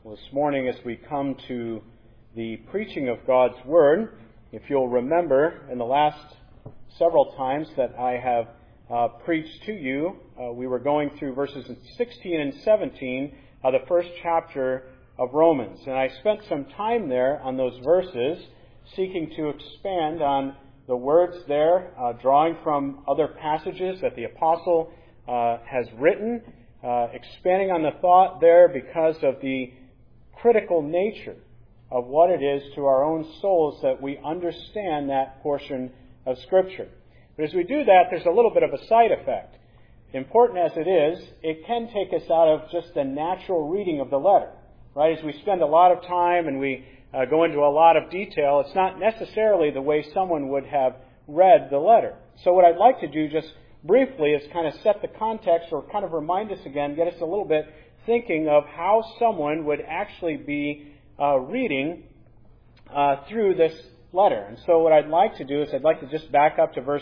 This morning, as we come to the preaching of God's Word, if you'll remember, in the last several times that I have preached to you, we were going through verses 16 and 17 of the first chapter of Romans. And I spent some time there on those verses, seeking to expand on the words there, drawing from other passages that the apostle has written, expanding on the thought there because of the critical nature of what it is to our own souls that we understand that portion of Scripture. But as we do that, there's a little bit of a side effect. Important as it is, it can take us out of just the natural reading of the letter. Right? As we spend a lot of time and we go into a lot of detail, it's not necessarily the way someone would have read the letter. So what I'd like to do just briefly is kind of set the context, or kind of remind us again, get us a little bit thinking of how someone would actually be reading through this letter. And so what I'd like to do is I'd like to just back up to verse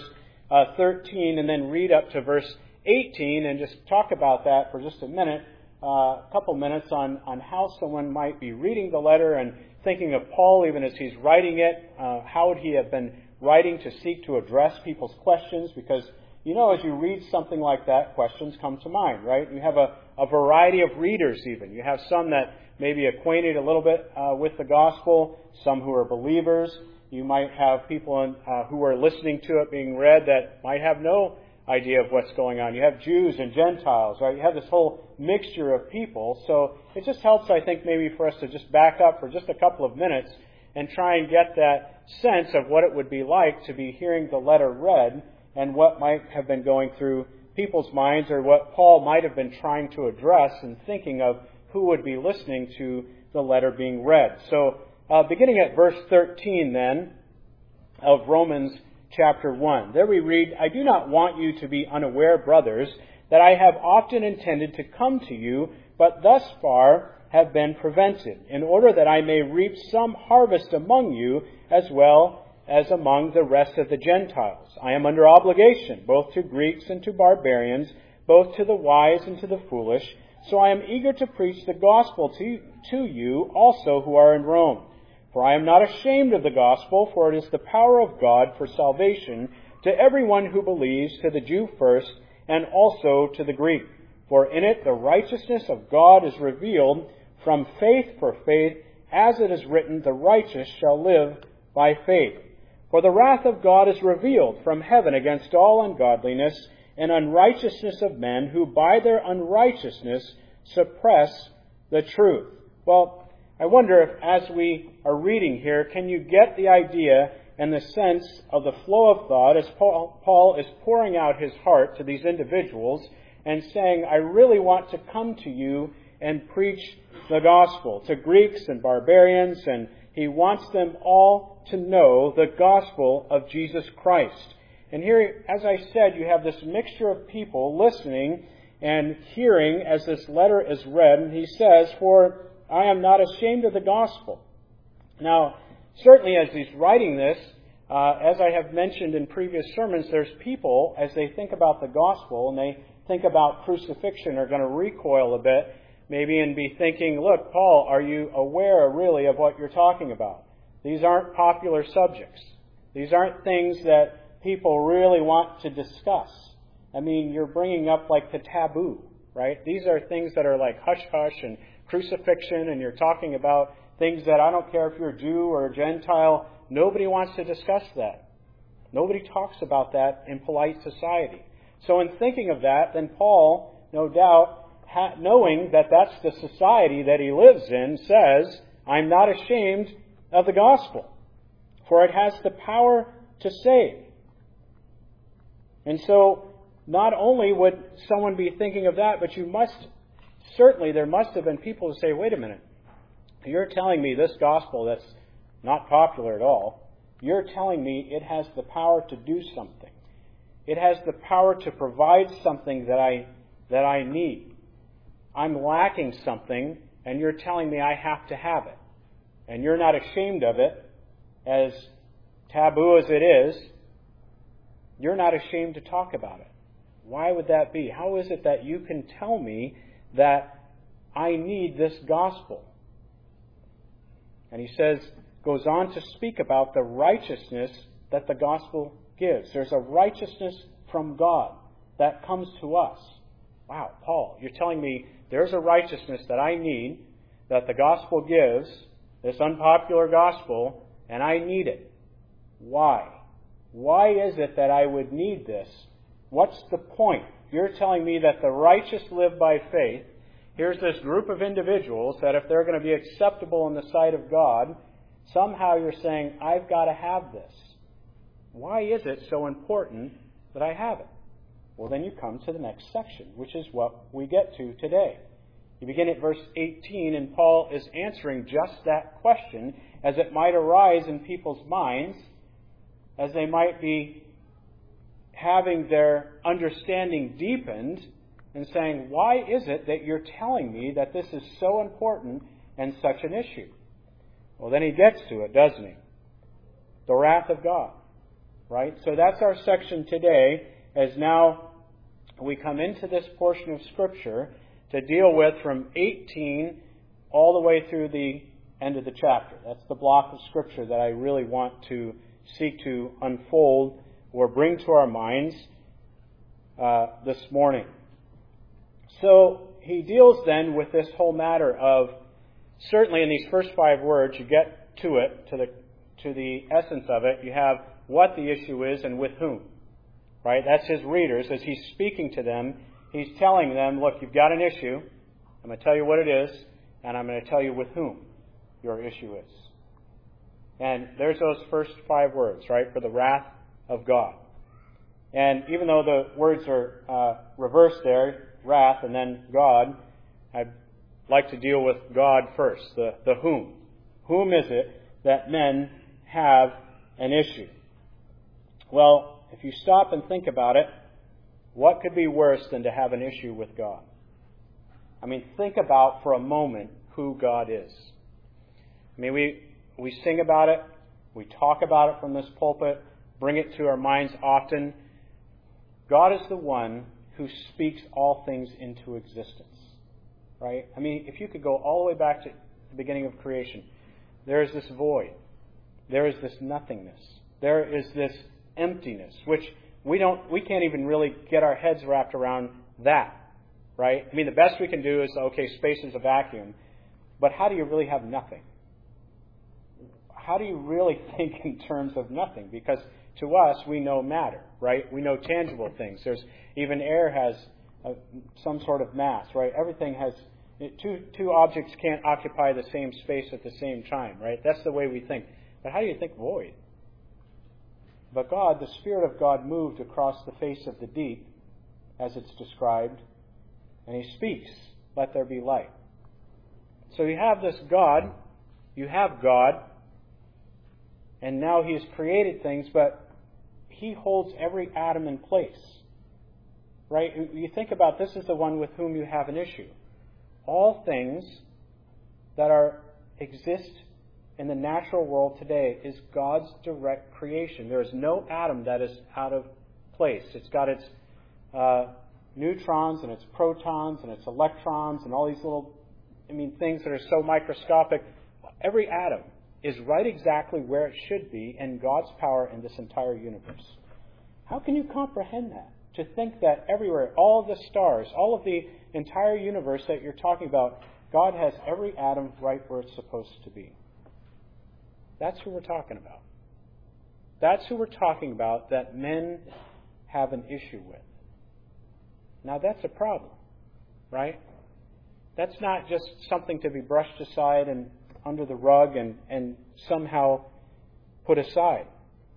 13 and then read up to verse 18 and just talk about that for just a minute, a couple minutes on how someone might be reading the letter and thinking of Paul even as he's writing it. How would he have been writing to seek to address people's questions? Because, you know, as you read something like that, questions come to mind, right? You have a variety of readers even. You have some that may be acquainted a little bit with the gospel, some who are believers. You might have people who are listening to it being read that might have no idea of what's going on. You have Jews and Gentiles, right? You have this whole mixture of people. So it just helps, I think, maybe for us to just back up for just a couple of minutes and try and get that sense of what it would be like to be hearing the letter read and what might have been going through people's minds, or what Paul might have been trying to address and thinking of who would be listening to the letter being read. So beginning at verse 13 then of Romans chapter 1. There we read, "I do not want you to be unaware, brothers, that I have often intended to come to you, but thus far have been prevented, in order that I may reap some harvest among you as well as among the rest of the Gentiles. I am under obligation, both to Greeks and to barbarians, both to the wise and to the foolish. So I am eager to preach the gospel to you also who are in Rome. For I am not ashamed of the gospel, for it is the power of God for salvation to everyone who believes, to the Jew first, and also to the Greek. For in it the righteousness of God is revealed from faith for faith, as it is written, the righteous shall live by faith. For the wrath of God is revealed from heaven against all ungodliness and unrighteousness of men, who by their unrighteousness suppress the truth." Well, I wonder if, as we are reading here, can you get the idea and the sense of the flow of thought as Paul is pouring out his heart to these individuals and saying, I really want to come to you and preach the gospel to Greeks and barbarians, and he wants them all to know the gospel of Jesus Christ. And here, as I said, you have this mixture of people listening and hearing as this letter is read, and he says, "For I am not ashamed of the gospel." Now, certainly as he's writing this, as I have mentioned in previous sermons, there's people, as they think about the gospel and they think about crucifixion, are going to recoil a bit, maybe, and be thinking, look, Paul, are you aware really of what you're talking about? These aren't popular subjects. These aren't things that people really want to discuss. I mean, you're bringing up like the taboo, right? These are things that are like hush-hush and crucifixion, and you're talking about things that I don't care if you're a Jew or a Gentile, nobody wants to discuss that. Nobody talks about that in polite society. So in thinking of that, then Paul, no doubt, knowing that that's the society that he lives in, says, I'm not ashamed of the gospel, for it has the power to save. And so, not only would someone be thinking of that, but there must have been people who say, wait a minute, you're telling me this gospel that's not popular at all, you're telling me it has the power to do something. It has the power to provide something that I need. I'm lacking something, and you're telling me I have to have it. And you're not ashamed of it, as taboo as it is. You're not ashamed to talk about it. Why would that be? How is it that you can tell me that I need this gospel? And he goes on to speak about the righteousness that the gospel gives. There's a righteousness from God that comes to us. Wow, Paul, you're telling me there's a righteousness that I need, that the gospel gives, this unpopular gospel, and I need it. Why? Why is it that I would need this? What's the point? You're telling me that the righteous live by faith. Here's this group of individuals that if they're going to be acceptable in the sight of God, somehow you're saying, I've got to have this. Why is it so important that I have it? Well, then you come to the next section, which is what we get to today. You begin at verse 18, and Paul is answering just that question as it might arise in people's minds, as they might be having their understanding deepened and saying, why is it that you're telling me that this is so important and such an issue? Well, then he gets to it, doesn't he? The wrath of God. Right? So that's our section today, as now we come into this portion of Scripture to deal with from 18 all the way through the end of the chapter. That's the block of Scripture that I really want to seek to unfold or bring to our minds this morning. So he deals then with this whole matter of, certainly in these first 5 words, you get to it, to the essence of it. You have what the issue is and with whom. Right? That's his readers. As he's speaking to them, he's telling them, look, you've got an issue. I'm going to tell you what it is, and I'm going to tell you with whom your issue is. And there's those first 5 words, right, for the wrath of God. And even though the words are reversed there, wrath and then God, I'd like to deal with God first, the whom. Whom is it that men have an issue? Well, if you stop and think about it, what could be worse than to have an issue with God? I mean, think about for a moment who God is. I mean, we sing about it, we talk about it from this pulpit, bring it to our minds often. God is the one who speaks all things into existence. Right? I mean, if you could go all the way back to the beginning of creation, there is this void. There is this nothingness. There is this emptiness, which we can't even really get our heads wrapped around that, right? I mean, the best we can do is, okay, space is a vacuum, but how do you really have nothing? How do you really think in terms of nothing? Because to us, we know matter, right? We know tangible things. Even air has some sort of mass, right? Everything has, two objects can't occupy the same space at the same time, right? That's the way we think. But how do you think void? But God, the Spirit of God, moved across the face of the deep, as it's described, and He speaks, let there be light. So you have this God, you have God, and now He has created things, but He holds every atom in place. Right? You think about this is the one with whom you have an issue. All things that exist in the natural world today is God's direct creation. There is no atom that is out of place. It's got its neutrons and its protons and its electrons and all these little, things that are so microscopic. Every atom is right exactly where it should be in God's power in this entire universe. How can you comprehend that? To think that everywhere, all of the stars, all of the entire universe that you're talking about, God has every atom right where it's supposed to be. That's who we're talking about. That's who we're talking about that men have an issue with. Now that's a problem, right? That's not just something to be brushed aside and under the rug and somehow put aside.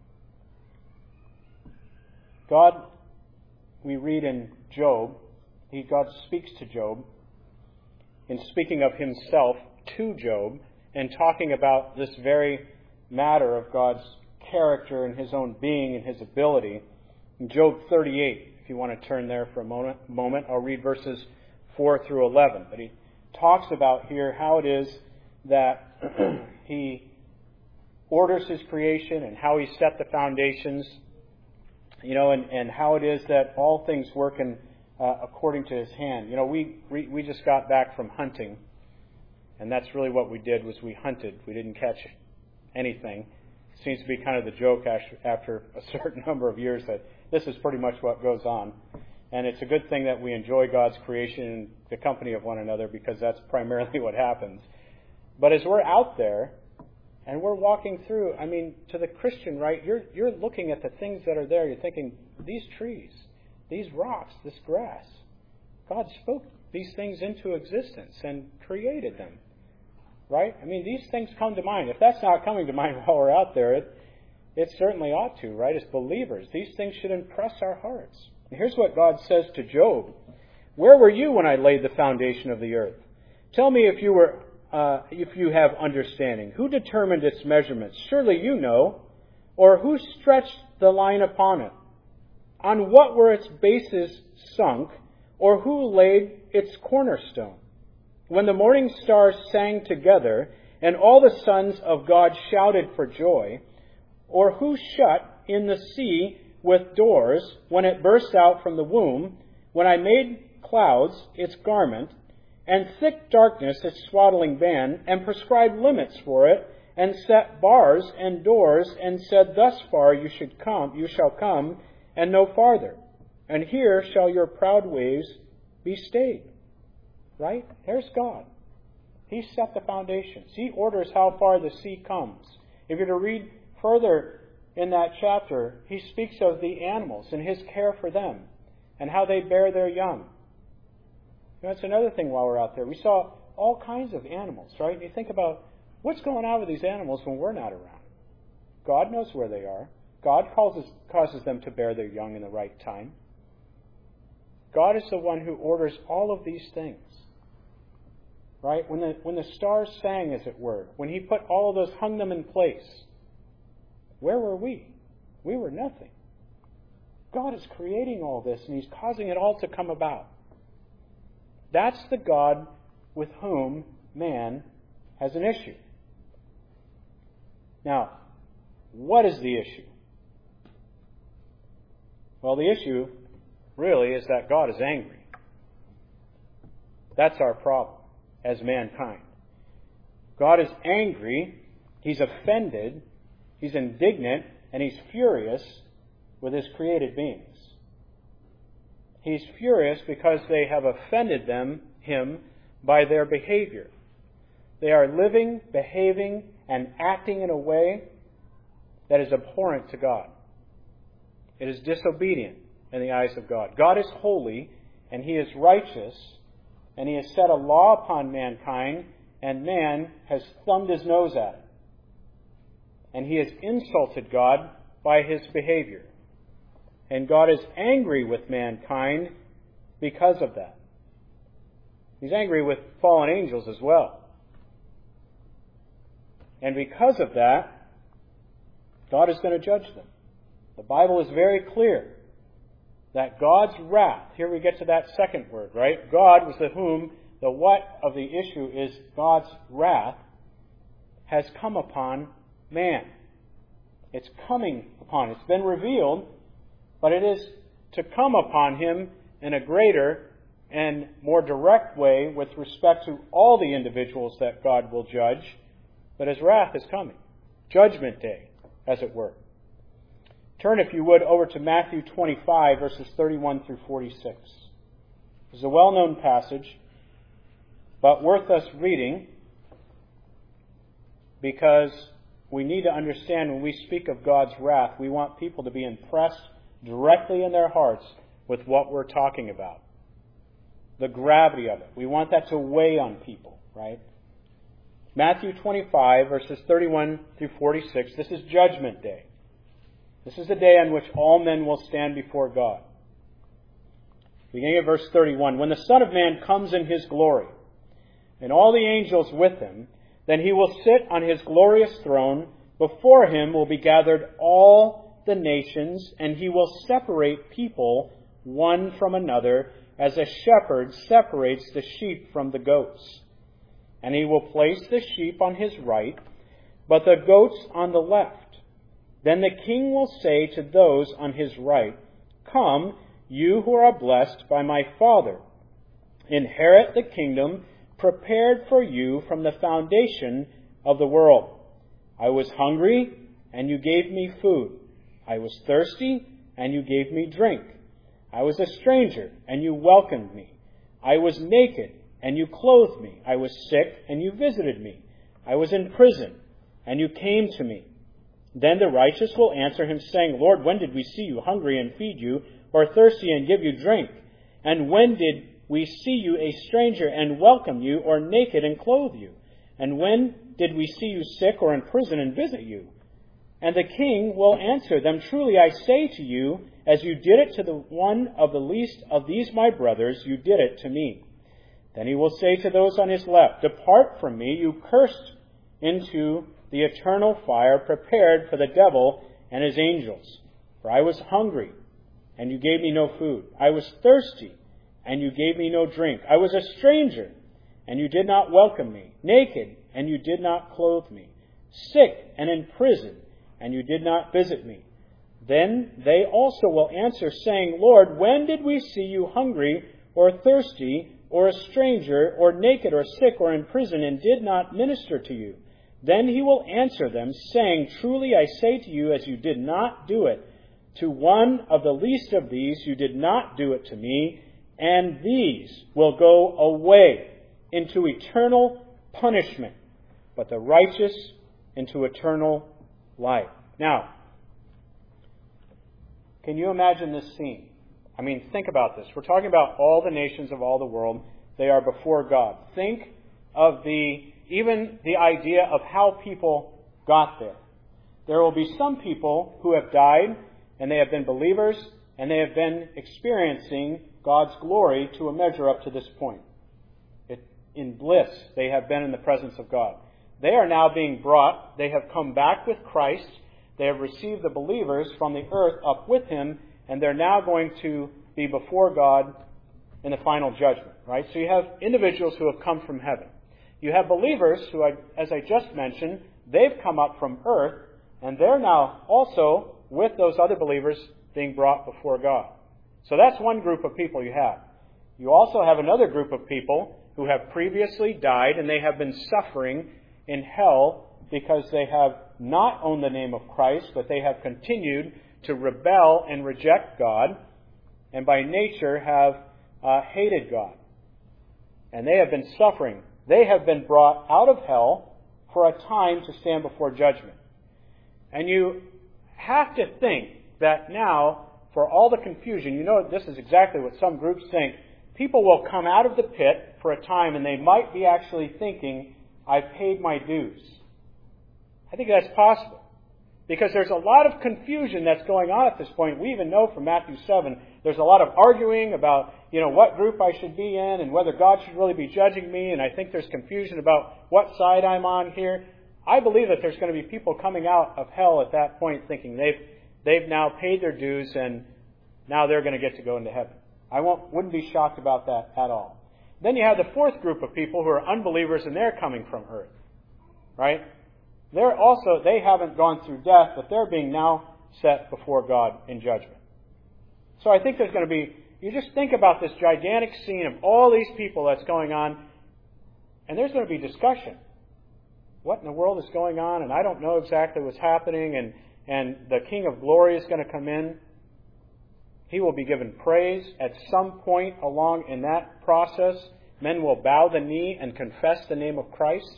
God, we read in Job, God speaks to Job in speaking of Himself to Job and talking about this very matter of God's character and His own being and His ability. In Job 38, if you want to turn there for a moment, I'll read verses 4 through 11. But he talks about here how it is that He orders His creation and how He set the foundations, and how it is that all things work according to His hand. We just got back from hunting. And that's really what we did, was we hunted. We didn't catch anything. It seems to be kind of the joke after a certain number of years that this is pretty much what goes on. And it's a good thing that we enjoy God's creation and the company of one another, because that's primarily what happens. But as we're out there and we're walking through, I mean, to the Christian, right, you're looking at the things that are there. You're thinking, these trees, these rocks, this grass, God spoke these things into existence and created them. Right? I mean, these things come to mind. If that's not coming to mind while we're out there, it certainly ought to, right? As believers, these things should impress our hearts. And here's what God says to Job. Where were you when I laid the foundation of the earth? Tell me if you have understanding. Who determined its measurements? Surely you know. Or who stretched the line upon it? On what were its bases sunk? Or who laid its cornerstone? When the morning stars sang together, and all the sons of God shouted for joy, or who shut in the sea with doors when it burst out from the womb, when I made clouds its garment, and thick darkness its swaddling band, and prescribed limits for it, and set bars and doors, and said, thus far you shall come, and no farther, and here shall your proud waves be stayed. Right? There's God. He set the foundations. He orders how far the sea comes. If you're to read further in that chapter, he speaks of the animals and his care for them and how they bear their young. That's another thing while we're out there. We saw all kinds of animals, right? And you think about what's going on with these animals when we're not around. God knows where they are. God causes them to bear their young in the right time. God is the one who orders all of these things. Right? When the stars sang, as it were, when he put all of those, hung them in place, where were we? We were nothing. God is creating all this, and he's causing it all to come about. That's the God with whom man has an issue. Now, what is the issue? Well, the issue really is that God is angry. That's our problem as mankind. God is angry, he's offended, he's indignant, and he's furious with his created beings. He's furious because they have offended him by their behavior. They are living, behaving, and acting in a way that is abhorrent to God. It is disobedient in the eyes of God. God is holy, and he is righteous, and he has set a law upon mankind, and man has thumbed his nose at it. And he has insulted God by his behavior. And God is angry with mankind because of that. He's angry with fallen angels as well. And because of that, God is going to judge them. The Bible is very clear that God's wrath, here we get to that second word, right? God was the whom, the what of the issue is God's wrath has come upon man. It's coming upon, it's been revealed, but it is to come upon him in a greater and more direct way with respect to all the individuals that God will judge. But his wrath is coming. Judgment Day, as it were. Turn, if you would, over to Matthew 25, verses 31 through 46. This is a well-known passage, but worth us reading, because we need to understand when we speak of God's wrath, we want people to be impressed directly in their hearts with what we're talking about. The gravity of it. We want that to weigh on people, right? Matthew 25, verses 31 through 46. This is Judgment Day. This is the day on which all men will stand before God. Beginning at verse 31. When the Son of Man comes in his glory, and all the angels with him, then he will sit on his glorious throne. Before him will be gathered all the nations, and he will separate people one from another, as a shepherd separates the sheep from the goats. And he will place the sheep on his right, but the goats on the left. Then the king will say to those on his right, Come, you who are blessed by my Father, inherit the kingdom prepared for you from the foundation of the world. I was hungry, and you gave me food. I was thirsty, and you gave me drink. I was a stranger, and you welcomed me. I was naked, and you clothed me. I was sick, and you visited me. I was in prison, and you came to me. Then the righteous will answer him, saying, Lord, when did we see you hungry and feed you, or thirsty and give you drink? And when did we see you a stranger and welcome you, or naked and clothe you? And when did we see you sick or in prison and visit you? And the king will answer them, Truly I say to you, as you did it to the one of the least of these my brothers, you did it to me. Then he will say to those on his left, Depart from me, you cursed, into the eternal fire prepared for the devil and his angels. For I was hungry, and you gave me no food. I was thirsty, and you gave me no drink. I was a stranger, and you did not welcome me. Naked, and you did not clothe me. Sick and in prison, and you did not visit me. Then they also will answer, saying, Lord, when did we see you hungry, or thirsty, or a stranger, or naked, or sick, or in prison, and did not minister to you? Then he will answer them, saying, Truly I say to you, as you did not do it to one of the least of these, you did not do it to me. And these will go away into eternal punishment, but the righteous into eternal life. Now, can you imagine this scene? I mean, think about this. We're talking about all the nations of all the world. They are before God. Think of even the idea of how people got there. There will be some people who have died, and they have been believers, and they have been experiencing God's glory to a measure up to this point. In bliss, they have been in the presence of God. They are now being brought. They have come back with Christ. They have received the believers from the earth up with Him, and they're now going to be before God in the final judgment. Right? So you have individuals who have come from heaven. You have believers who, as I just mentioned, they've come up from earth, and they're now also, with those other believers, being brought before God. So that's one group of people you have. You also have another group of people who have previously died, and they have been suffering in hell because they have not owned the name of Christ, but they have continued to rebel and reject God, and by nature have hated God. And they have been suffering. They have been brought out of hell for a time to stand before judgment. And you have to think that now, for all the confusion, you know this is exactly what some groups think. People will come out of the pit for a time and they might be actually thinking, I've paid my dues. I think that's possible. Because there's a lot of confusion that's going on at this point. We even know from Matthew 7, there's a lot of arguing about, what group I should be in and whether God should really be judging me. And I think there's confusion about what side I'm on here. I believe that there's going to be people coming out of hell at that point thinking they've now paid their dues and now they're going to get to go into heaven. I wouldn't be shocked about that at all. Then you have the fourth group of people who are unbelievers and they're coming from earth. Right? They haven't gone through death, but they're being now set before God in judgment. So I think there's going to be, you just think about this gigantic scene of all these people that's going on, and there's going to be discussion. What in the world is going on? And I don't know exactly what's happening, and the King of Glory is going to come in. He will be given praise. At some point along in that process, men will bow the knee and confess the name of Christ.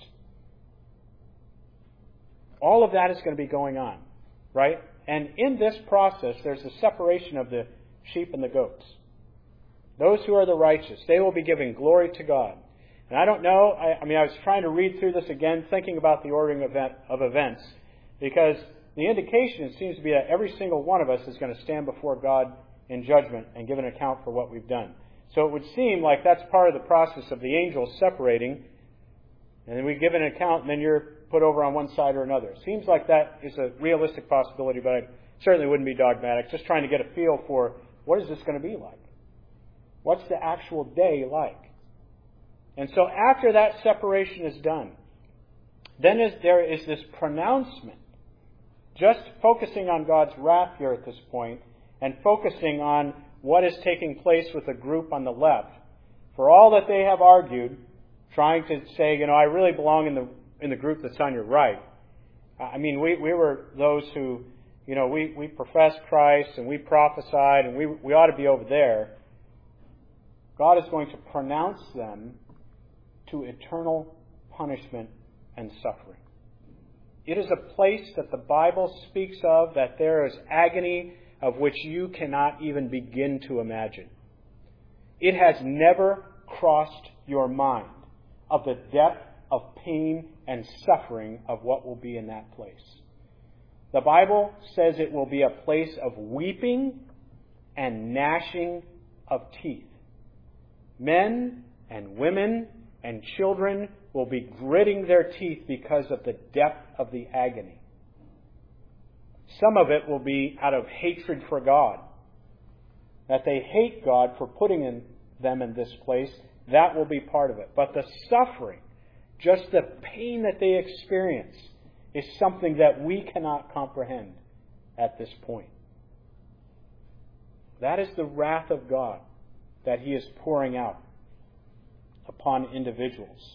All of that is going to be going on, right? And in this process, there's a separation of the sheep and the goats. Those who are the righteous, they will be giving glory to God. And I don't know, I was trying to read through this again, thinking about the ordering of events, because the indication seems to be that every single one of us is going to stand before God in judgment and give an account for what we've done. So it would seem like that's part of the process of the angels separating, and then we give an account, and then you're put over on one side or another. Seems like that is a realistic possibility, but I certainly wouldn't be dogmatic. Just trying to get a feel for what is this going to be like? What's the actual day like? And so after that separation is done, then there is this pronouncement, just focusing on God's wrath here at this point, and focusing on what is taking place with the group on the left. For all that they have argued, trying to say, I really belong in the group that's on your right. I mean, we were those who, we professed Christ and we prophesied and we ought to be over there. God is going to pronounce them to eternal punishment and suffering. It is a place that the Bible speaks of, that there is agony of which you cannot even begin to imagine. It has never crossed your mind of the depth of pain and suffering of what will be in that place. The Bible says it will be a place of weeping and gnashing of teeth. Men and women and children will be gritting their teeth because of the depth of the agony. Some of it will be out of hatred for God. That they hate God for putting them in this place, that will be part of it. But the suffering, just the pain that they experience, is something that we cannot comprehend at this point. That is the wrath of God that He is pouring out upon individuals.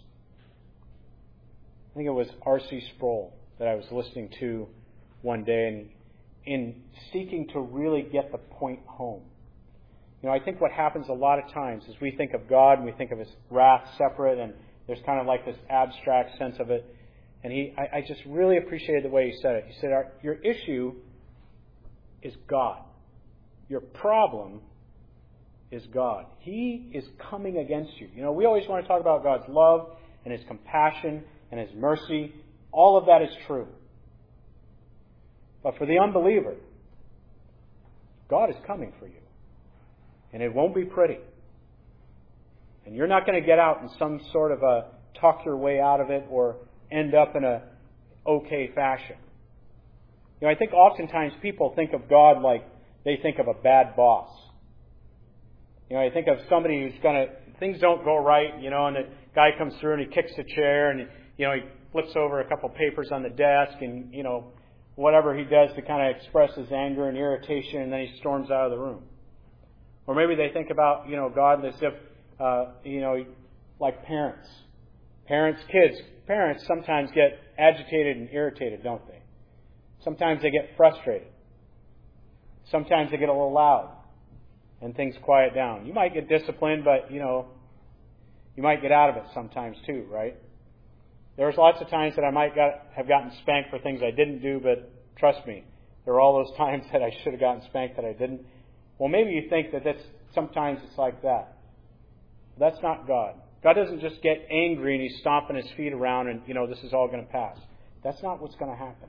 I think it was R.C. Sproul that I was listening to one day, and in seeking to really get the point home. I think what happens a lot of times is we think of God and we think of His wrath separate, and there's kind of like this abstract sense of it. And I just really appreciated the way he said it. He said, your issue is God. Your problem is God. He is coming against you. We always want to talk about God's love and His compassion and His mercy. All of that is true. But for the unbeliever, God is coming for you. And it won't be pretty. And you're not going to get out in some sort of a talk your way out of it or end up in a okay fashion. I think oftentimes people think of God like they think of a bad boss. I think of somebody who's things don't go right, and the guy comes through and he kicks the chair and, he flips over a couple papers on the desk and, whatever he does to kind of express his anger and irritation, and then he storms out of the room. Or maybe they think about, God as if, like parents. Kids. Parents sometimes get agitated and irritated, don't they? Sometimes they get frustrated. Sometimes they get a little loud and things quiet down. You might get disciplined, but, you might get out of it sometimes too, right? There's lots of times that I might have gotten spanked for things I didn't do, but trust me, there are all those times that I should have gotten spanked that I didn't. Well, maybe you think that sometimes it's like that. That's not God. God doesn't just get angry and He's stomping His feet around and, this is all going to pass. That's not what's going to happen.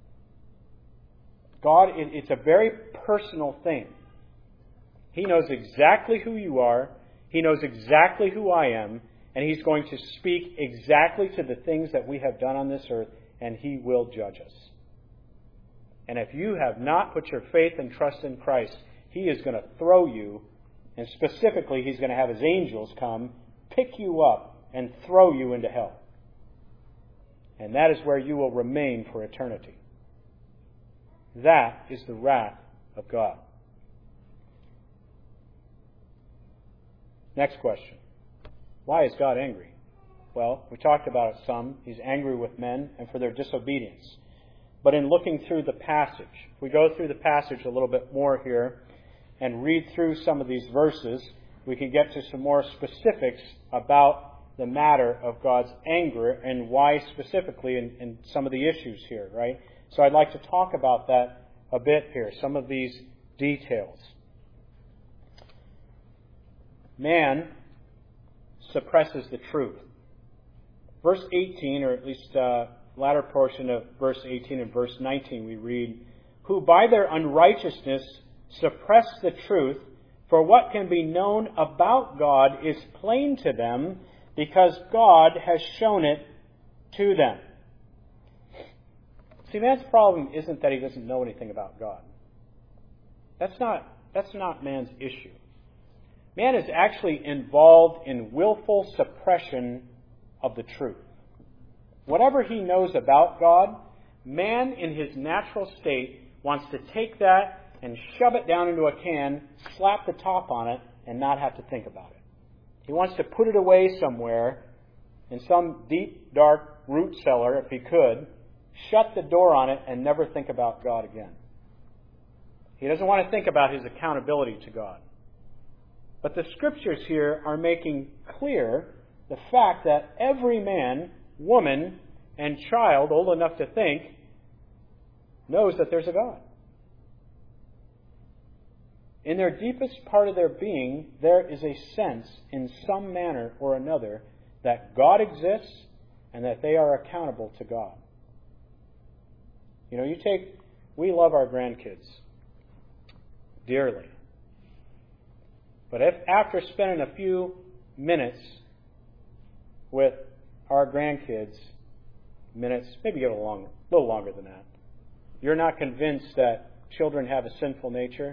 God, it's a very personal thing. He knows exactly who you are. He knows exactly who I am. And He's going to speak exactly to the things that we have done on this earth, and He will judge us. And if you have not put your faith and trust in Christ, He is going to throw you, and specifically He's going to have His angels come, pick you up, and throw you into hell. And that is where you will remain for eternity. That is the wrath of God. Next question. Why is God angry? Well, we talked about it some. He's angry with men and for their disobedience. But in looking through the passage, if we go through the passage a little bit more here and read through some of these verses, we can get to some more specifics about the matter of God's anger and why specifically in some of the issues here, right? So I'd like to talk about that a bit here, some of these details. Man suppresses the truth. Verse 18, or at least latter portion of verse 18 and verse 19, we read, who by their unrighteousness suppress the truth, for what can be known about God is plain to them, because God has shown it to them. See, man's problem isn't that he doesn't know anything about God. That's not man's issue. Man is actually involved in willful suppression of the truth. Whatever he knows about God, man in his natural state wants to take that and shove it down into a can, slap the top on it, and not have to think about it. He wants to put it away somewhere in some deep, dark root cellar, if he could, shut the door on it and never think about God again. He doesn't want to think about his accountability to God. But the Scriptures here are making clear the fact that every man, woman, and child old enough to think knows that there's a God. In their deepest part of their being, there is a sense, in some manner or another, that God exists and that they are accountable to God. You know, we love our grandkids dearly. But if after spending a few minutes with our grandkids, maybe a little longer than that, you're not convinced that children have a sinful nature,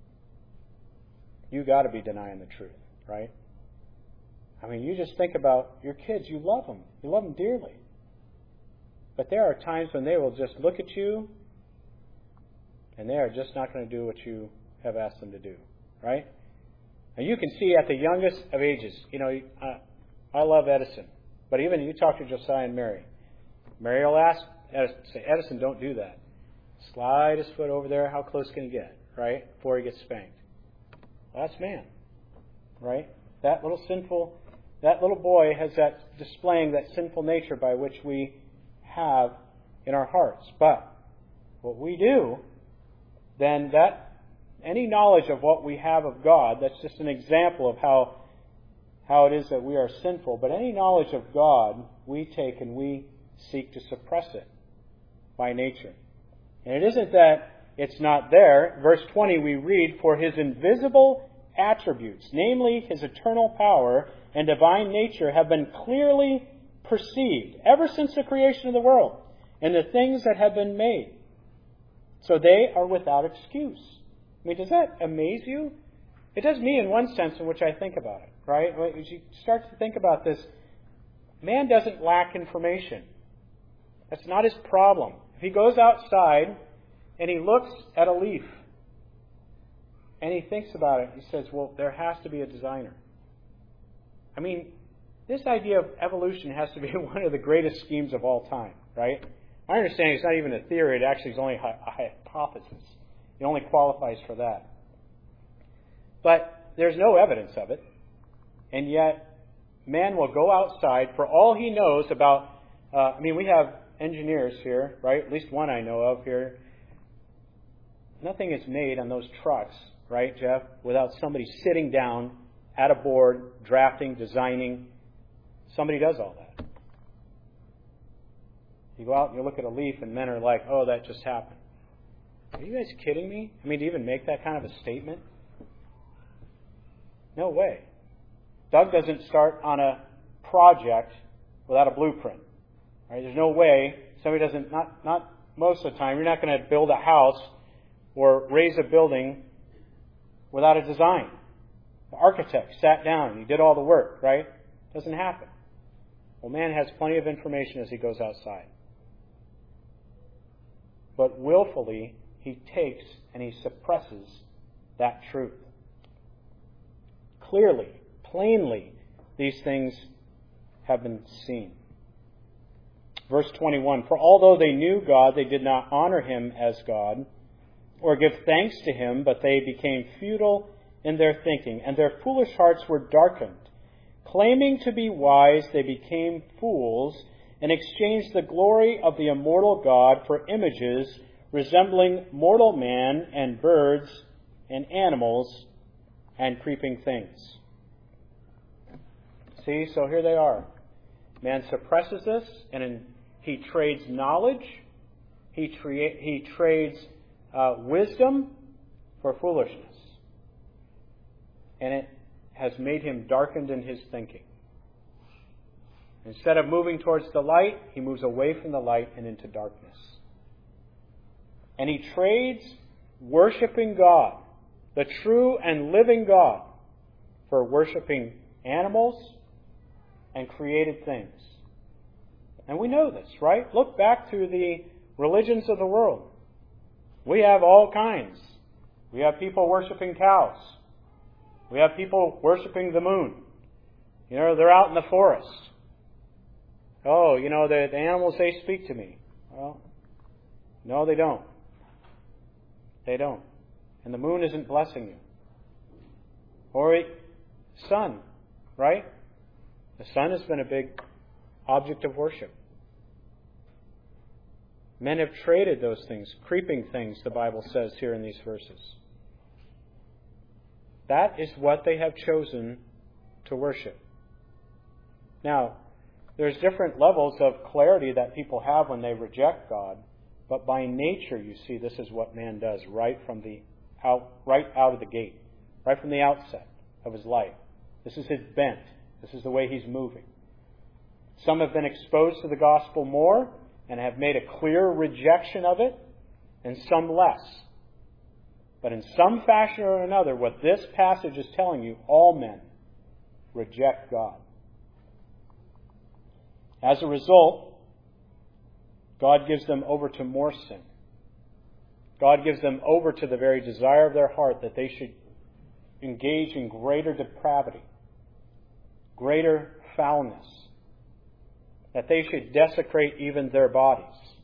you got to be denying the truth, right? I mean, you just think about your kids. You love them dearly. But there are times when they will just look at you and they are just not going to do what you have asked them to do, right? And you can see at the youngest of ages, you know, I love Edison, but even you talk to Josiah and Mary. Mary will ask, say, Edison, don't do that. Slide his foot over there. How close can he get, right? Before he gets spanked. Well, that's man, right? That little boy has that displaying that sinful nature by which we have in our hearts. But what we do, then that any knowledge of what we have of God, that's just an example of how it is that we are sinful. But any knowledge of God, we take and we seek to suppress it by nature. And it isn't that it's not there. Verse 20 we read, "For his invisible attributes, namely his eternal power and divine nature, have been clearly perceived ever since the creation of the world and the things that have been made. So they are without excuse." I mean, does that amaze you? It does me in one sense in which I think about it, right? As you start to think about this, man doesn't lack information. That's not his problem. If he goes outside and he looks at a leaf and he thinks about it, he says, well, there has to be a designer. I mean, this idea of evolution has to be one of the greatest schemes of all time, right? My understanding it's not even a theory, it actually is only a hypothesis. It only qualifies for that. But there's no evidence of it. And yet, man will go outside for all he knows about, we have engineers here, right? At least one I know of here. Nothing is made on those trucks, right, Jeff, without somebody sitting down at a board, drafting, designing. Somebody does all that. You go out and you look at a leaf and men are like, oh, that just happened. Are you guys kidding me? I mean, to even make that kind of a statement? No way. Doug doesn't start on a project without a blueprint. Right? There's no way somebody doesn't, not most of the time, you're not going to build a house or raise a building without a design. The architect sat down and he did all the work, right? Doesn't happen. Well, man has plenty of information as he goes outside. But willfully, he takes and he suppresses that truth. Clearly, plainly, these things have been seen. Verse 21, "For although they knew God, they did not honor him as God or give thanks to him, but they became futile in their thinking, and their foolish hearts were darkened. Claiming to be wise, they became fools and exchanged the glory of the immortal God for images resembling mortal man and birds and animals and creeping things." See, so here they are. Man suppresses this, and he trades knowledge. He trades wisdom for foolishness. And it has made him darkened in his thinking. Instead of moving towards the light, he moves away from the light and into darkness. And he trades worshiping God, the true and living God, for worshiping animals and created things. And we know this, right? Look back through the religions of the world. We have all kinds. We have people worshiping cows. We have people worshiping the moon. You know, they're out in the forest. Oh, the animals, they speak to me. Well, no, they don't. They don't. And the moon isn't blessing you. Or sun, right? The sun has been a big object of worship. Men have traded those things, creeping things, the Bible says here in these verses. That is what they have chosen to worship. Now, there's different levels of clarity that people have when they reject God, but by nature, you see, this is what man does right out of the gate, right from the outset of his life. This is his bent. This is the way he's moving. Some have been exposed to the gospel more and have made a clear rejection of it, and some less. But in some fashion or another, what this passage is telling you, all men reject God. As a result, God gives them over to more sin. God gives them over to the very desire of their heart that they should engage in greater depravity, greater foulness, that they should desecrate even their bodies.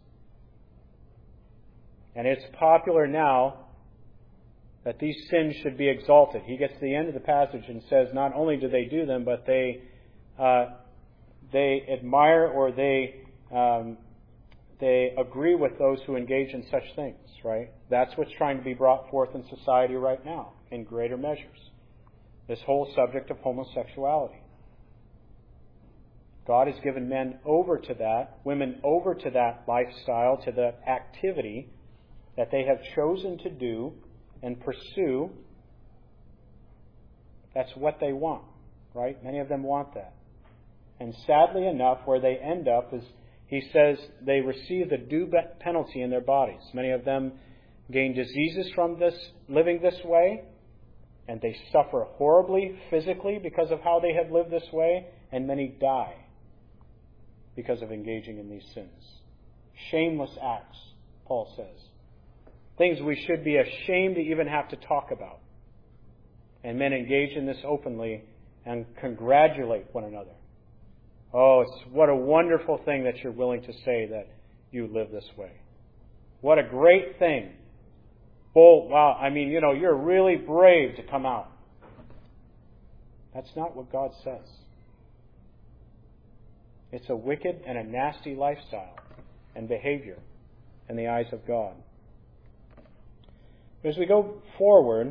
And it's popular now that these sins should be exalted. He gets to the end of the passage and says not only do they do them, but they admire or they agree with those who engage in such things, right? That's what's trying to be brought forth in society right now in greater measures. This whole subject of homosexuality. God has given men over to that, women over to that lifestyle, to the activity that they have chosen to do and pursue. That's what they want, right? Many of them want that. And sadly enough, where they end up is, he says, they receive the due penalty in their bodies. Many of them gain diseases from this, living this way, and they suffer horribly physically because of how they have lived this way, and many die because of engaging in these sins. Shameless acts, Paul says. Things we should be ashamed to even have to talk about. And men engage in this openly and congratulate one another. Oh, what a wonderful thing that you're willing to say that you live this way. What a great thing. Oh, wow, you're really brave to come out. That's not what God says. It's a wicked and a nasty lifestyle and behavior in the eyes of God. As we go forward,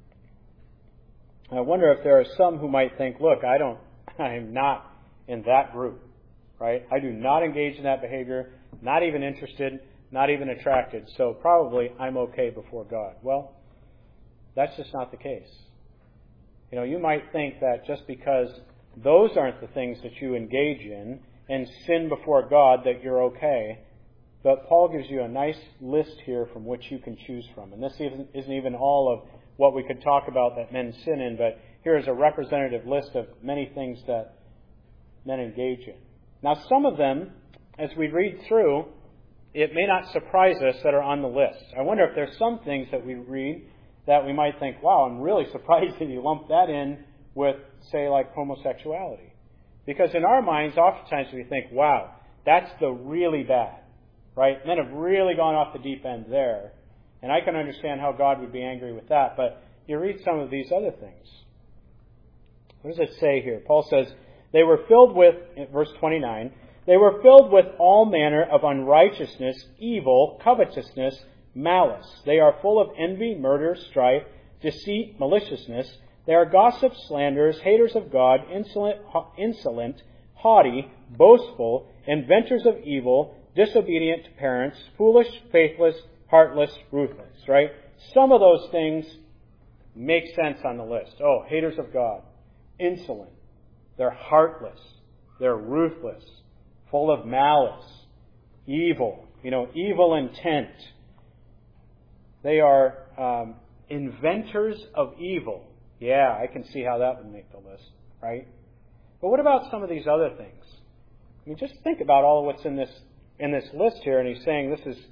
I wonder if there are some who might think, look, I'm not in that group, right? I do not engage in that behavior, not even interested, not even attracted, so probably I'm okay before God. Well, that's just not the case. You might think that just because those aren't the things that you engage in and sin before God that you're okay. But Paul gives you a nice list here from which you can choose from. And this isn't even all of what we could talk about that men sin in, but here is a representative list of many things that men engage in. Now, some of them, as we read through, it may not surprise us that are on the list. I wonder if there's some things that we read that we might think, wow, I'm really surprised that you lumped that in with, say, like homosexuality. Because in our minds, oftentimes we think, wow, that's the really bad, right? Men have really gone off the deep end there. And I can understand how God would be angry with that. But you read some of these other things. What does it say here? Paul says, they were filled with, in verse 29, they were filled with all manner of unrighteousness, evil, covetousness, malice. They are full of envy, murder, strife, deceit, maliciousness. They are gossips, slanderers, haters of God, insolent, haughty, boastful, inventors of evil, disobedient to parents, foolish, faithless, heartless, ruthless, right? Some of those things make sense on the list. Oh, haters of God, insolent, they're heartless, they're ruthless, full of malice, evil, evil intent. They are inventors of evil. Yeah, I can see how that would make the list, right? But what about some of these other things? Just think about all of what's in this list here, and he's saying this is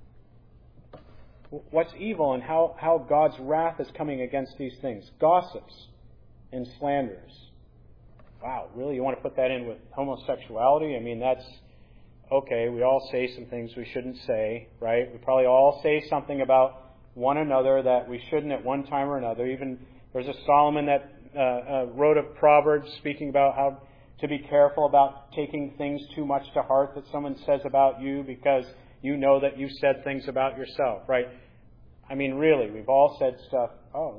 what's evil and how God's wrath is coming against these things. Gossips and slanderers. wow, really? You want to put that in with homosexuality? I mean, that's okay. We all say some things we shouldn't say, right? We probably all say something about one another that we shouldn't at one time or another. Even there's a Solomon that wrote a proverb speaking about how to be careful about taking things too much to heart that someone says about you because you know that you said things about yourself, right? I mean, really, we've all said stuff,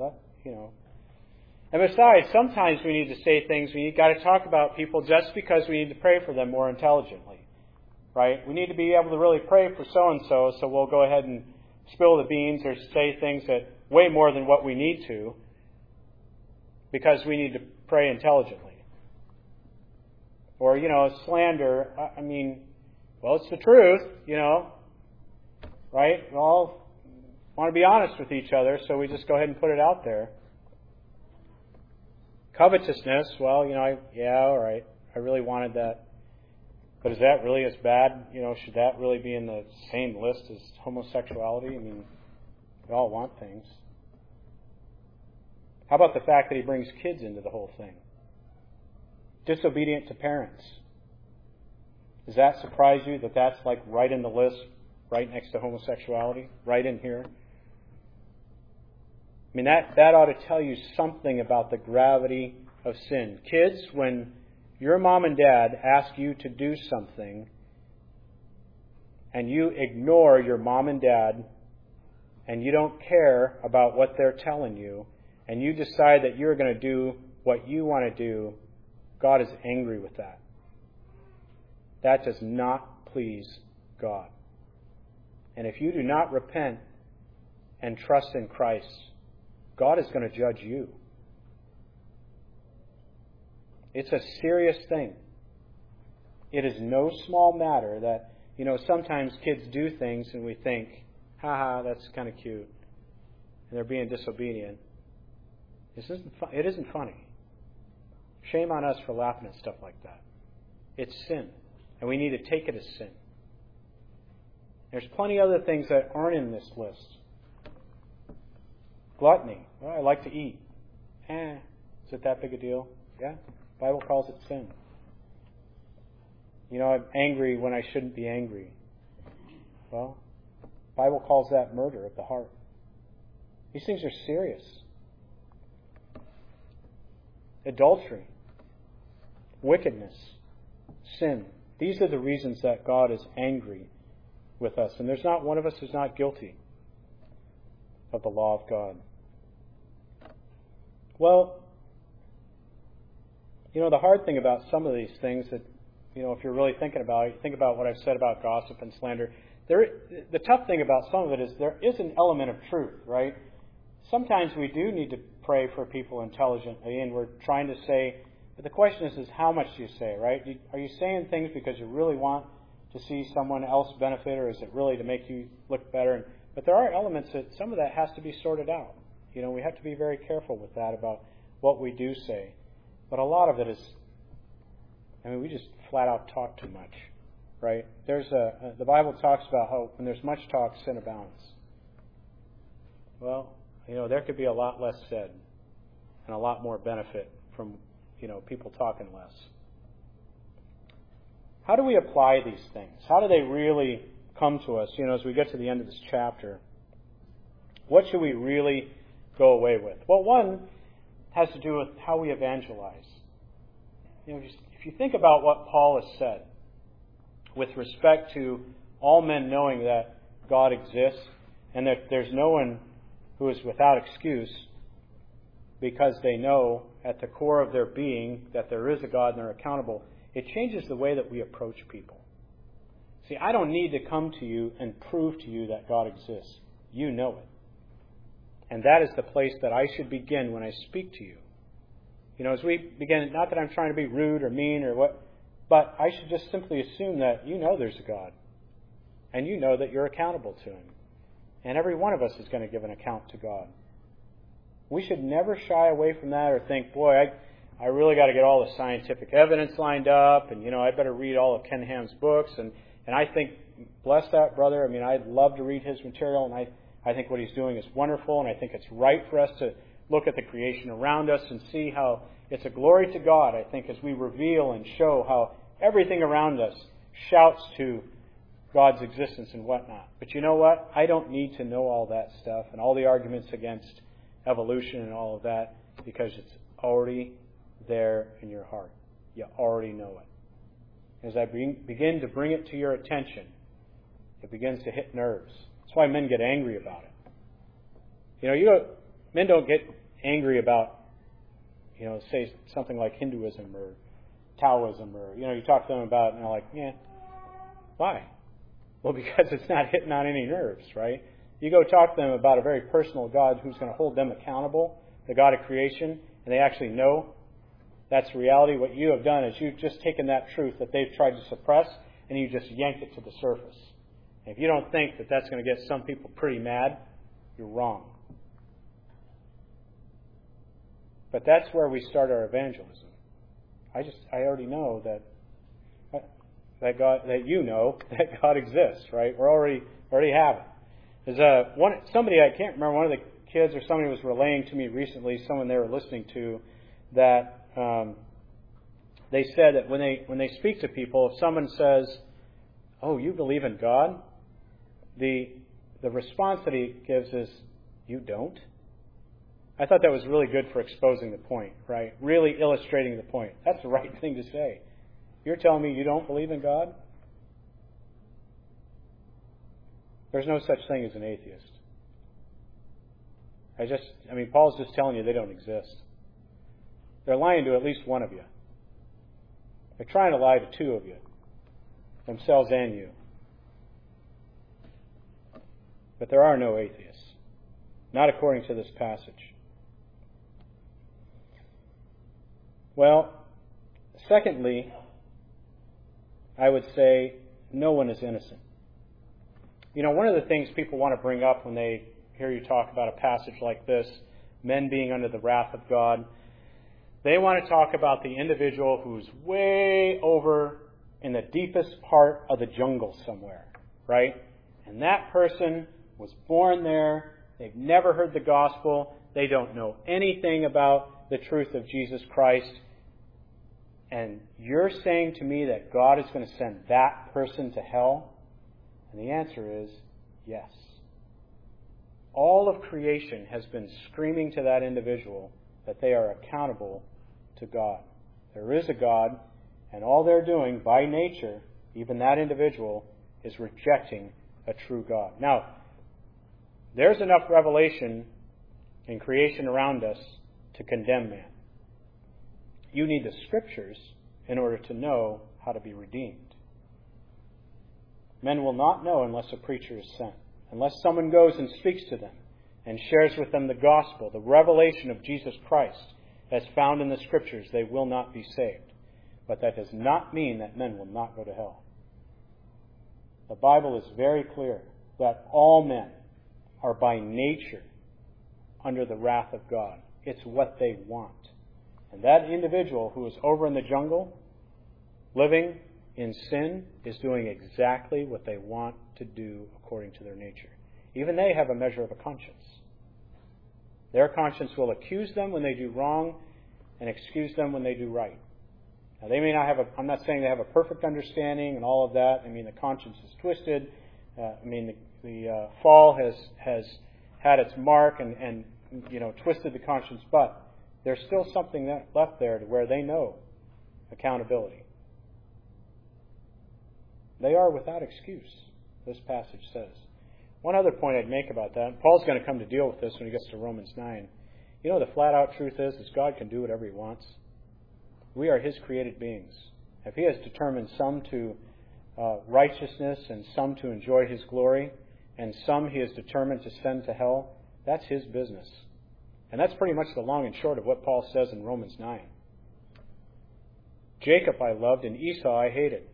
And besides, sometimes we need to say things, we got to talk about people just because we need to pray for them more intelligently, right? We need to be able to really pray for so-and-so, so we'll go ahead and spill the beans or say things that way more than what we need to because we need to pray intelligently. Or, slander, it's the truth, right? We all want to be honest with each other, so we just go ahead and put it out there. Covetousness, all right, I really wanted that. But is that really as bad? Should that really be in the same list as homosexuality? I mean, we all want things. How about the fact that he brings kids into the whole thing? Disobedient to parents. Does that surprise you that that's like right in the list, right next to homosexuality, right in here? I mean, that ought to tell you something about the gravity of sin. Kids, when your mom and dad ask you to do something and you ignore your mom and dad and you don't care about what they're telling you and you decide that you're going to do what you want to do, God is angry with that. That does not please God. And if you do not repent and trust in Christ, God is going to judge you. It's a serious thing. It is no small matter that, sometimes kids do things and we think, that's kind of cute. And they're being disobedient. It isn't funny. Shame on us for laughing at stuff like that. It's sin. And we need to take it as sin. There's plenty of other things that aren't in this list. Gluttony. Well, I like to eat. Is it that big a deal? Yeah. The Bible calls it sin. I'm angry when I shouldn't be angry. Well, the Bible calls that murder of the heart. These things are serious. Adultery. Wickedness. Sin. These are the reasons that God is angry with us. And there's not one of us who's not guilty of the law of God. Well, the hard thing about some of these things that, if you're really thinking about it, you think about what I've said about gossip and slander. The tough thing about some of it is there is an element of truth, right? Sometimes we do need to pray for people intelligently, and we're trying to say, but the question is how much do you say, right? Are you saying things because you really want to see someone else benefit, or is it really to make you look better? But there are elements that some of that has to be sorted out. We have to be very careful with that about what we do say. But a lot of it is, we just flat out talk too much, right? The Bible talks about how when there's much talk, sin abounds. Well, there could be a lot less said and a lot more benefit from, people talking less. How do we apply these things? How do they really come to us, as we get to the end of this chapter? What should we really go away with? Well, one has to do with how we evangelize. If you think about what Paul has said with respect to all men knowing that God exists and that there's no one who is without excuse because they know at the core of their being that there is a God and they're accountable, it changes the way that we approach people. See, I don't need to come to you and prove to you that God exists. You know it. And that is the place that I should begin when I speak to you. As we begin, not that I'm trying to be rude or mean or what, but I should just simply assume that you know there's a God. And you know that you're accountable to Him. And every one of us is going to give an account to God. We should never shy away from that or think, boy, I really got to get all the scientific evidence lined up, and, I better read all of Ken Ham's books. And I think, bless that brother, I'd love to read his material, and I think what he's doing is wonderful, and I think it's right for us to look at the creation around us and see how it's a glory to God, I think, as we reveal and show how everything around us shouts to God's existence and whatnot. But you know what? I don't need to know all that stuff and all the arguments against evolution and all of that, because it's already there in your heart. You already know it. As I begin to bring it to your attention, it begins to hit nerves. That's why men get angry about it. Men don't get angry about, say something like Hinduism or Taoism, or, you talk to them about it and they're like, yeah, why? Well, because it's not hitting on any nerves, right? You go talk to them about a very personal God who's going to hold them accountable, the God of creation, and they actually know that's reality. What you have done is you've just taken that truth that they've tried to suppress and you just yanked it to the surface. And if you don't think that that's going to get some people pretty mad, you're wrong. But that's where we start our evangelism. I already know that God, that you know that God exists, right? We already have it. There's somebody, I can't remember, one of the kids or somebody was relaying to me recently, someone they were listening to, that they said that when they speak to people, if someone says, "Oh, you believe in God?" the response that he gives is, "You don't?" I thought that was really good for exposing the point, right? Really illustrating the point. That's the right thing to say. You're telling me you don't believe in God? There's no such thing as an atheist. Paul's just telling you they don't exist. They're lying to at least one of you. They're trying to lie to two of you, themselves and you. But there are no atheists, not according to this passage. Well, secondly, I would say no one is innocent. One of the things people want to bring up when they hear you talk about a passage like this, men being under the wrath of God, they want to talk about the individual who's way over in the deepest part of the jungle somewhere, right? And that person was born there. They've never heard the gospel. They don't know anything about the truth of Jesus Christ. And you're saying to me that God is going to send that person to hell? And the answer is yes. All of creation has been screaming to that individual that they are accountable to God. There is a God, and all they're doing by nature, even that individual, is rejecting a true God. Now, there's enough revelation in creation around us to condemn man. You need the Scriptures in order to know how to be redeemed. Men will not know unless a preacher is sent, unless someone goes and speaks to them and shares with them the gospel, the revelation of Jesus Christ as found in the Scriptures. They will not be saved. But that does not mean that men will not go to hell. The Bible is very clear that all men are by nature under the wrath of God. It's what they want. And that individual who is over in the jungle, living in sin, is doing exactly what they want to do according to their nature. Even they have a measure of a conscience. Their conscience will accuse them when they do wrong and excuse them when they do right. Now, they may not have I'm not saying they have a perfect understanding and all of that. The conscience is twisted. The fall has had its mark and twisted the conscience, but there's still something left there to where they know accountability. They are without excuse, this passage says. One other point I'd make about that, and Paul's going to come to deal with this when he gets to Romans 9. The flat-out truth is God can do whatever He wants. We are His created beings. If He has determined some to righteousness and some to enjoy His glory, and some He has determined to send to hell, that's His business. And that's pretty much the long and short of what Paul says in Romans 9. Jacob I loved and Esau I hated.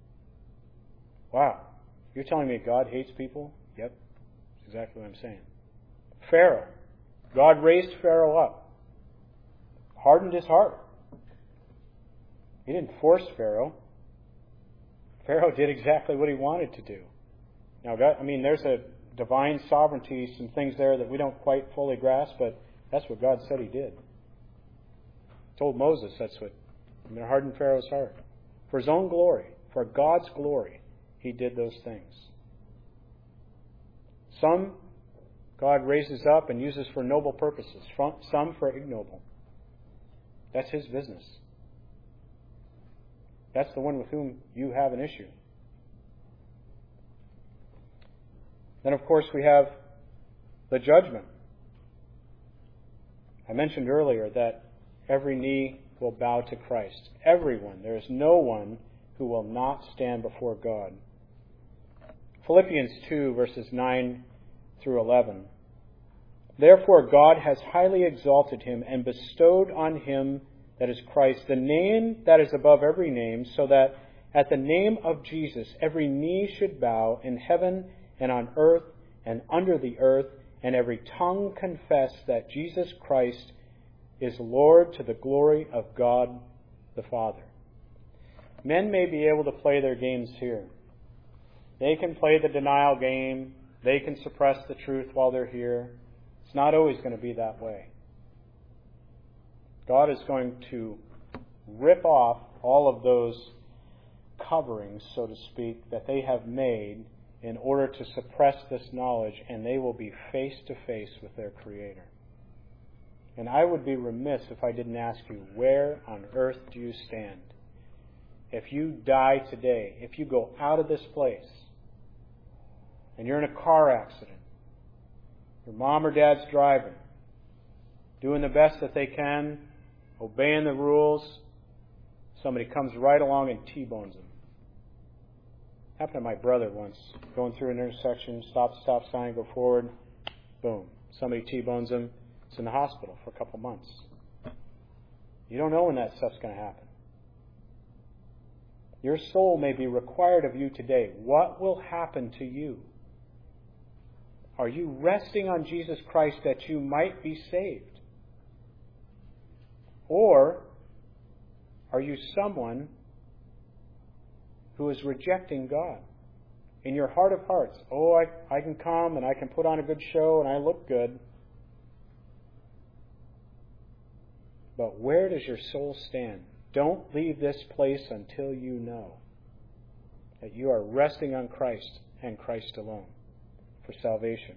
Wow. You're telling me God hates people? Yep. That's exactly what I'm saying. Pharaoh. God raised Pharaoh up. Hardened his heart. He didn't force Pharaoh. Pharaoh did exactly what he wanted to do. Now, God, there's a divine sovereignty, some things there that we don't quite fully grasp, but That's what God said He did. He told Moses that's what, and it hardened Pharaoh's heart. For His own glory, for God's glory, He did those things. Some God raises up and uses for noble purposes, some for ignoble. That's His business. That's the one with whom you have an issue. Then, of course, we have the judgment. I mentioned earlier that every knee will bow to Christ. Everyone. There is no one who will not stand before God. Philippians 2, verses 9 through 11. Therefore God has highly exalted Him and bestowed on Him, that is Christ, the name that is above every name, so that at the name of Jesus every knee should bow in heaven and on earth and under the earth, and every tongue confess that Jesus Christ is Lord, to the glory of God the Father. Men may be able to play their games here. They can play the denial game. They can suppress the truth while they're here. It's not always going to be that way. God is going to rip off all of those coverings, so to speak, that they have made in order to suppress this knowledge, and they will be face to face with their Creator. And I would be remiss if I didn't ask you, where on earth do you stand? If you die today, if you go out of this place, and you're in a car accident, your mom or dad's driving, doing the best that they can, obeying the rules, somebody comes right along and T-bones them. Happened to my brother once, going through an intersection, stop sign, go forward, boom. Somebody T-bones him. It's in the hospital for a couple months. You don't know when that stuff's going to happen. Your soul may be required of you today. What will happen to you? Are you resting on Jesus Christ that you might be saved? Or are you someone who is rejecting God? In your heart of hearts, I can come and I can put on a good show and I look good. But where does your soul stand? Don't leave this place until you know that you are resting on Christ and Christ alone for salvation.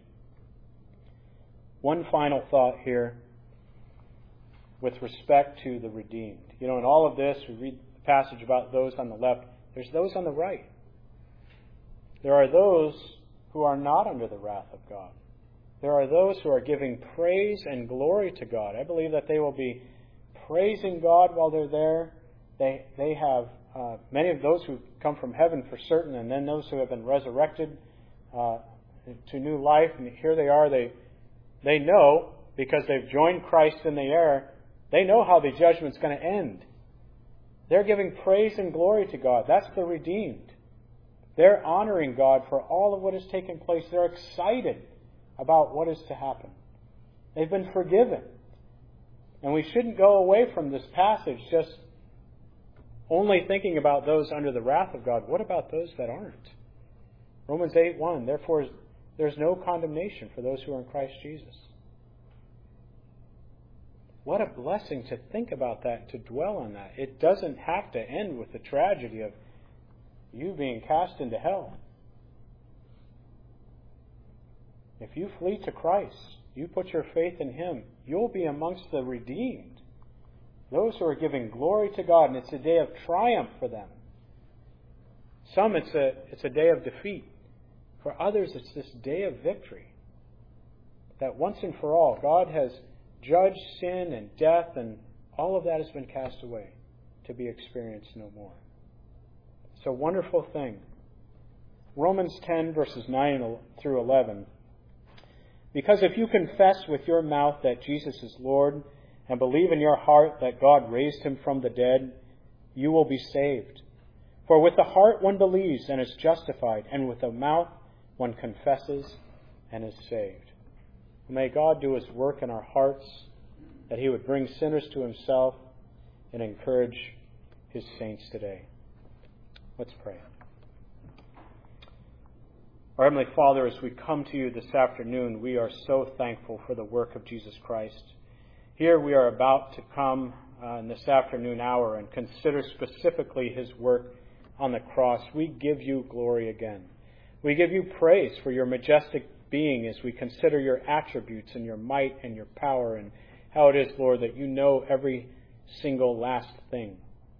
One final thought here with respect to the redeemed. In all of this, we read the passage about those on the left. There's those on the right. There are those who are not under the wrath of God. There are those who are giving praise and glory to God. I believe that they will be praising God while they're there. They have many of those who come from heaven for certain, and then those who have been resurrected to new life. And here they are. They know, because they've joined Christ in the air, they know how the judgment's going to end. They're giving praise and glory to God. That's the redeemed. They're honoring God for all of what has taken place. They're excited about what is to happen. They've been forgiven. And we shouldn't go away from this passage just only thinking about those under the wrath of God. What about those that aren't? Romans 8:1, therefore there's no condemnation for those who are in Christ Jesus. What a blessing to think about that, to dwell on that. It doesn't have to end with the tragedy of you being cast into hell. If you flee to Christ, you put your faith in Him, you'll be amongst the redeemed. Those who are giving glory to God, and it's a day of triumph for them. Some, it's a day of defeat. For others, it's this day of victory. That once and for all, God has judged sin and death, and all of that has been cast away to be experienced no more. It's a wonderful thing. Romans 10, verses 9 through 11. Because if you confess with your mouth that Jesus is Lord and believe in your heart that God raised Him from the dead, you will be saved. For with the heart one believes and is justified, and with the mouth one confesses and is saved. May God do His work in our hearts, that He would bring sinners to Himself and encourage His saints today. Let's pray. Our Heavenly Father, as we come to You this afternoon, we are so thankful for the work of Jesus Christ. Here we are about to come in this afternoon hour and consider specifically his work on the cross. We give you glory again. We give you praise for your majestic being as we consider your attributes and your might and your power and how it is, Lord, that you know every single last thing.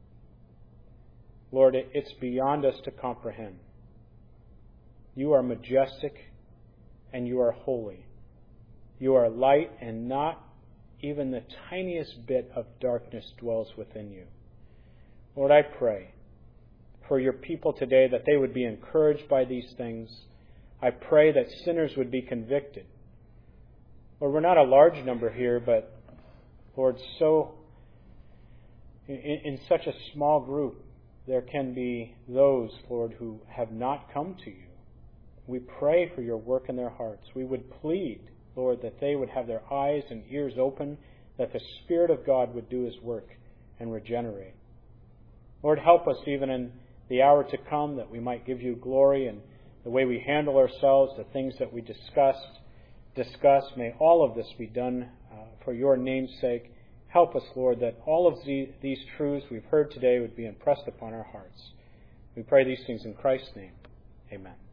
Lord, it's beyond us to comprehend. You are majestic and you are holy. You are light, and not even the tiniest bit of darkness dwells within you. Lord, I pray for your people today that they would be encouraged by these things. I pray that sinners would be convicted. Lord, we're not a large number here, but Lord, so in such a small group, there can be those, Lord, who have not come to you. We pray for your work in their hearts. We would plead, Lord, that they would have their eyes and ears open, that the Spirit of God would do his work and regenerate. Lord, help us even in the hour to come that we might give you glory in the way we handle ourselves, the things that we discuss. May all of this be done for your name's sake. Help us, Lord, that all of these truths we've heard today would be impressed upon our hearts. We pray these things in Christ's name. Amen.